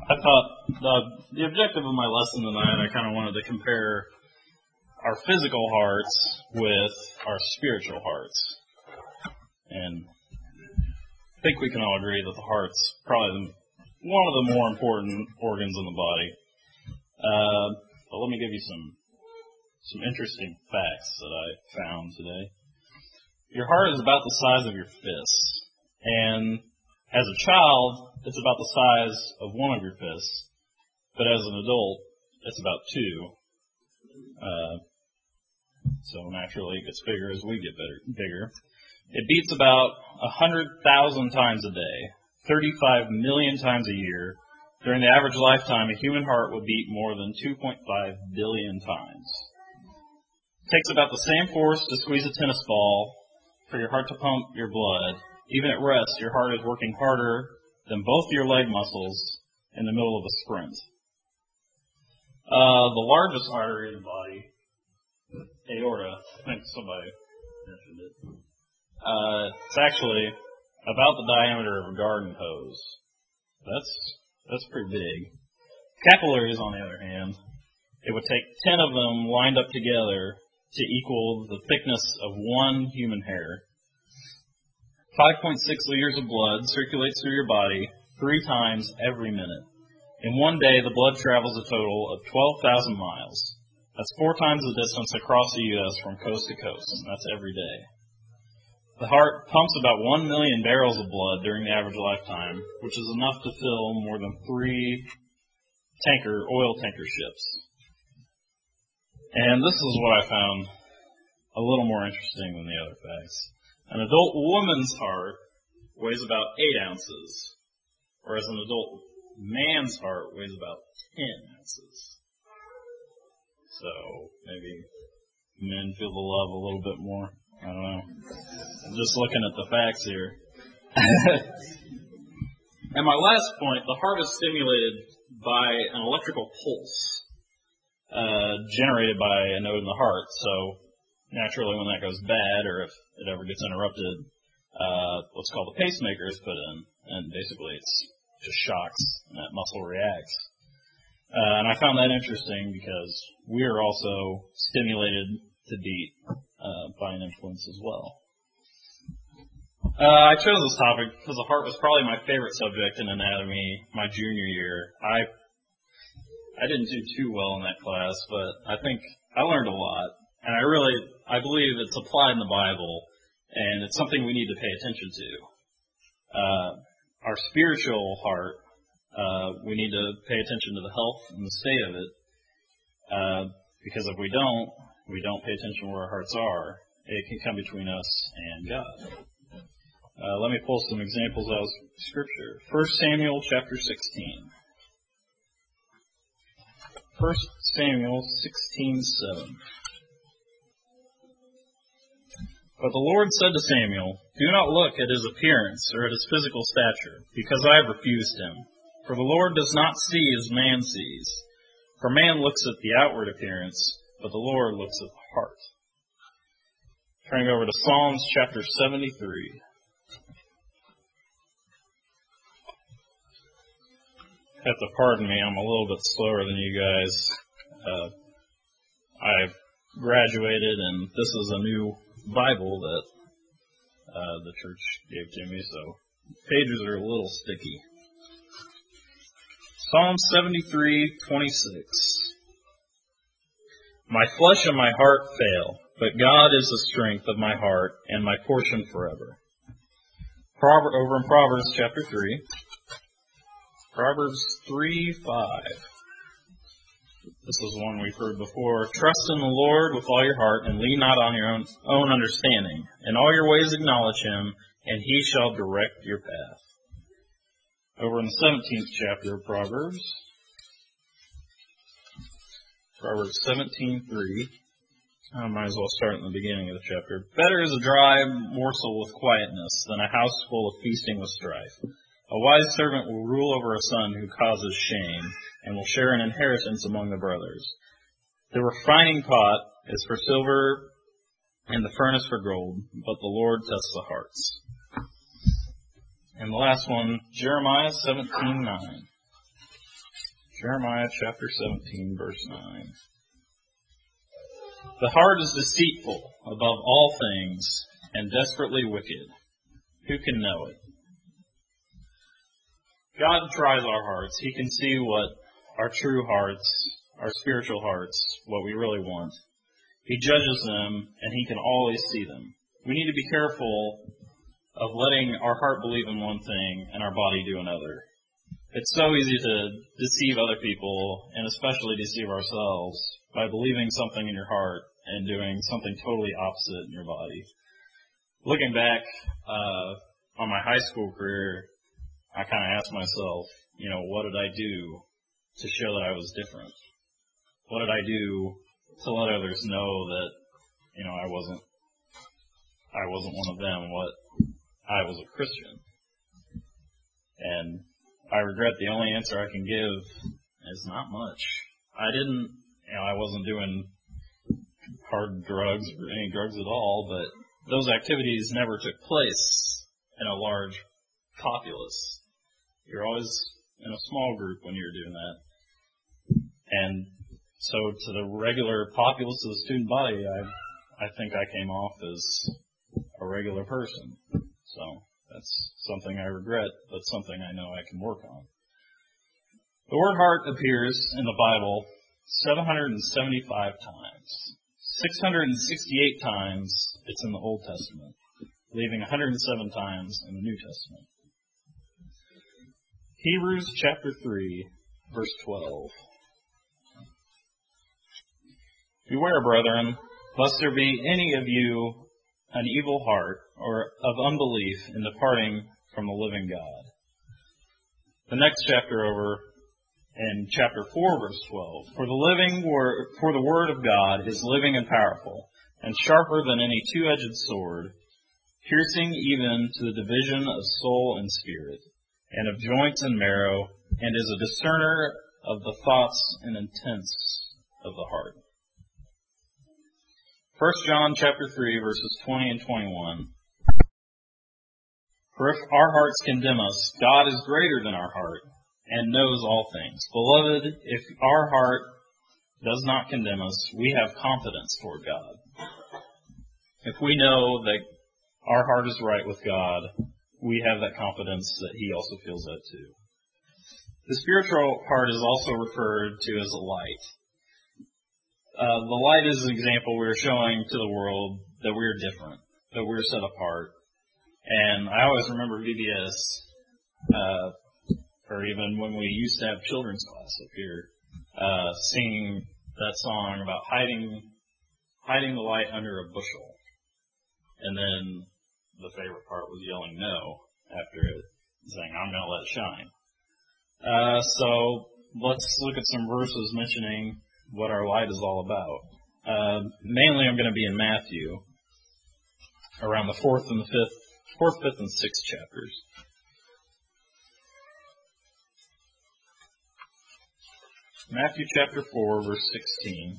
I thought the objective of my lesson tonight, I kind of wanted to compare our physical hearts with our spiritual hearts. And I think we can all agree that the heart's probably one of the more important organs in the body. But let me give you some interesting facts that I found today. Your heart is about the size of your fist. And as a child, it's about the size of one of your fists. But as an adult, it's about two. So naturally, it gets bigger as we get bigger. It beats about 100,000 times a day, 35 million times a year. During the average lifetime, a human heart would beat more than 2.5 billion times. It takes about the same force to squeeze a tennis ball for your heart to pump your blood. Even at rest, your heart is working harder than both your leg muscles in the middle of a sprint. The largest artery in the body, aorta, I think somebody mentioned it. It's actually about the diameter of a garden hose. That's pretty big. Capillaries, on the other hand, it would take 10 of them lined up together to equal the thickness of one human hair. 5.6 liters of blood circulates through your body 3 times every minute. In one day, the blood travels a total of 12,000 miles. That's 4 times the distance across the U.S. from coast to coast, and that's every day. The heart pumps about 1 million barrels of blood during the average lifetime, which is enough to fill more than 3 oil tanker ships. And this is what I found a little more interesting than the other facts. An adult woman's heart weighs about 8 ounces, whereas an adult man's heart weighs about 10 ounces. So maybe men feel the love a little bit more. I don't know. I'm just looking at the facts here. And my last point, the heart is stimulated by an electrical pulse generated by a node in the heart. So naturally, when that goes bad, or if it ever gets interrupted, what's called a pacemaker is put in, and basically it's just shocks, and that muscle reacts. And I found that interesting because we are also stimulated to beat by an influence as well. I chose this topic because the heart was probably my favorite subject in anatomy my junior year. I didn't do too well in that class, but I think I learned a lot. And I believe it's applied in the Bible, and it's something we need to pay attention to. Our spiritual heart, we need to pay attention to the health and the state of it, because if we don't pay attention where our hearts are, it can come between us and God. Let me pull some examples out of Scripture. 1 Samuel chapter 16. 1 Samuel 16:7. But the Lord said to Samuel, "Do not look at his appearance or at his physical stature, because I have refused him. For the Lord does not see as man sees. For man looks at the outward appearance, but the Lord looks at the heart." Turning over to Psalms chapter 73. You have to pardon me, I'm a little bit slower than you guys. I've graduated, and this is a new Bible that the church gave to me, so pages are a little sticky. Psalm 73:26. My flesh and my heart fail, but God is the strength of my heart and my portion forever. Over in Proverbs chapter 3. Proverbs 3:5. This is one we've heard before. Trust in the Lord with all your heart and lean not on your own understanding. In all your ways acknowledge Him, and He shall direct your path. Over in the 17th chapter of Proverbs. Proverbs 17:3. I might as well start in the beginning of the chapter. Better is a dry morsel with quietness than a house full of feasting with strife. A wise servant will rule over a son who causes shame, and will share an inheritance among the brothers. The refining pot is for silver, and the furnace for gold, but the Lord tests the hearts. And the last one, Jeremiah 17:9. Jeremiah chapter 17, verse 9. The heart is deceitful above all things and desperately wicked. Who can know it? God tries our hearts. He can see what our true hearts, our spiritual hearts, what we really want. He judges them, and He can always see them. We need to be careful of letting our heart believe in one thing and our body do another. It's so easy to deceive other people, and especially deceive ourselves, by believing something in your heart and doing something totally opposite in your body. Looking back on my high school career, I kind of asked myself, what did I do to show that I was different? What did I do to let others know that, I wasn't one of them, I was a Christian? And I regret the only answer I can give is not much. I wasn't doing hard drugs or any drugs at all, but those activities never took place in a large populace. You're always in a small group when you're doing that. And so to the regular populace of the student body, I think I came off as a regular person. So that's something I regret, but something I know I can work on. The word heart appears in the Bible 775 times. 668 times it's in the Old Testament, leaving 107 times in the New Testament. Hebrews chapter 3, verse 12. Beware, brethren, lest there be any of you an evil heart or of unbelief in departing from the living God. The next chapter over, in chapter 4, verse 12. For the word of God is living and powerful, and sharper than any two-edged sword, piercing even to the division of soul and spirit, and of joints and marrow, and is a discerner of the thoughts and intents of the heart. 1 John chapter 3, verses 20 and 21. For if our hearts condemn us, God is greater than our heart, and knows all things. Beloved, if our heart does not condemn us, we have confidence toward God. If we know that our heart is right with God, we have that confidence that He also feels that too. The spiritual heart is also referred to as a light. The light is an example we're showing to the world that we're different, that we're set apart. And I always remember VBS, or even when we used to have children's class up here, singing that song about hiding the light under a bushel. And then the favorite part was yelling no after it, saying, I'm going to let it shine. So let's look at some verses mentioning what our light is all about. Mainly I'm going to be in Matthew, around the 4th, 5th, and 6th chapters. Matthew chapter 4, verse 16.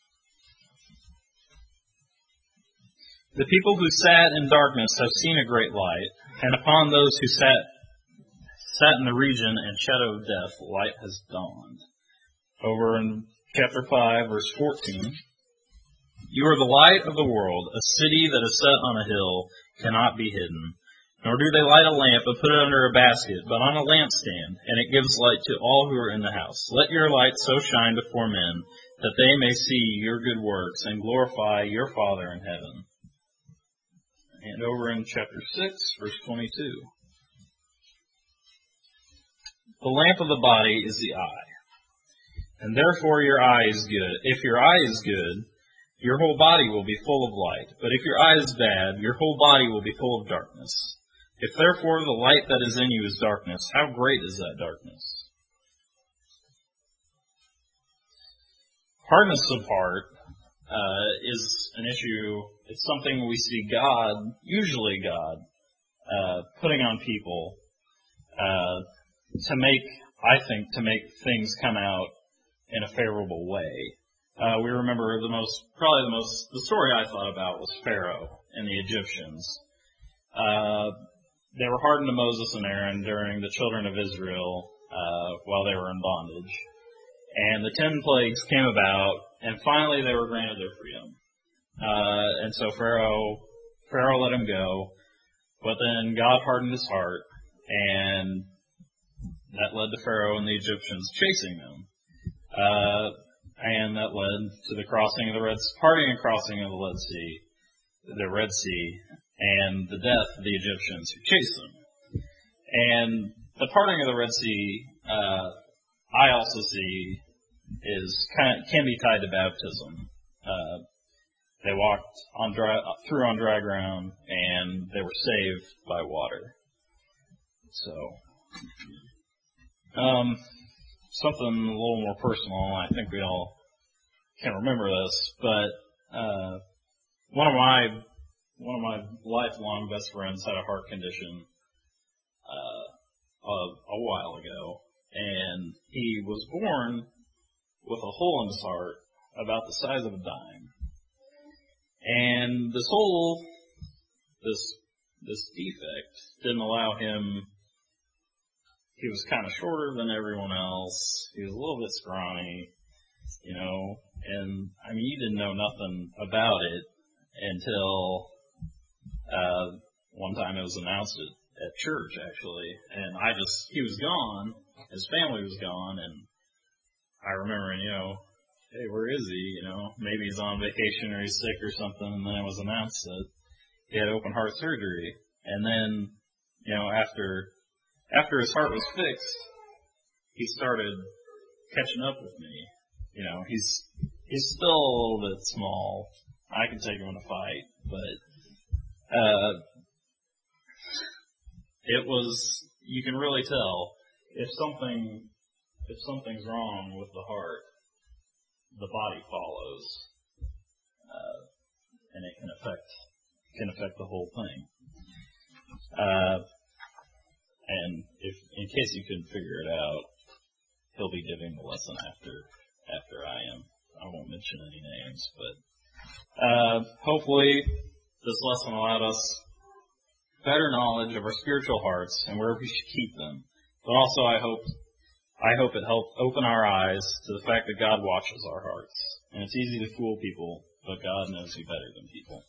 The people who sat in darkness have seen a great light, and upon those who sat in the region and shadow of death, light has dawned. Over in chapter 5, verse 14. You are the light of the world. A city that is set on a hill cannot be hidden. Nor do they light a lamp and put it under a basket, but on a lampstand, and it gives light to all who are in the house. Let your light so shine before men, that they may see your good works and glorify your Father in heaven. And over in chapter 6, verse 22. The lamp of the body is the eye. And therefore your eye is good. If your eye is good, your whole body will be full of light. But if your eye is bad, your whole body will be full of darkness. If therefore the light that is in you is darkness, how great is that darkness? Hardness of heart is an issue. It's something we see usually God, putting on people to make things come out in a favorable way. We remember the story I thought about was Pharaoh and the Egyptians. They were hardened to Moses and Aaron during the children of Israel while they were in bondage. And the 10 plagues came about, and finally they were granted their freedom. And so Pharaoh let him go, but then God hardened his heart, and that led to Pharaoh and the Egyptians chasing them. And that led to the crossing of the parting and crossing of the Red Sea, and the death of the Egyptians who chased them. And the parting of the Red Sea, I also see can be tied to baptism. They walked through on dry ground, and they were saved by water. So, something a little more personal. I think we all can remember this, but one of my lifelong best friends had a heart condition a while ago, and he was born with a hole in his heart about the size of a dime. And this defect didn't allow him. He was kind of shorter than everyone else. He was a little bit scrawny, and I mean, you didn't know nothing about it until one time it was announced at church, actually. And he was gone. His family was gone, and I remember, hey, where is he? Maybe he's on vacation or he's sick or something. And then it was announced that he had open heart surgery. And then, after his heart was fixed, he started catching up with me. He's still a little bit small. I can take him in a fight, but you can really tell if something's wrong with the heart, the body follows, and it can affect the whole thing. And in case you couldn't figure it out, he'll be giving the lesson after I am. I won't mention any names, but hopefully this lesson allowed us better knowledge of our spiritual hearts and where we should keep them. But also, I hope it helped open our eyes to the fact that God watches our hearts. And it's easy to fool people, but God knows you better than people.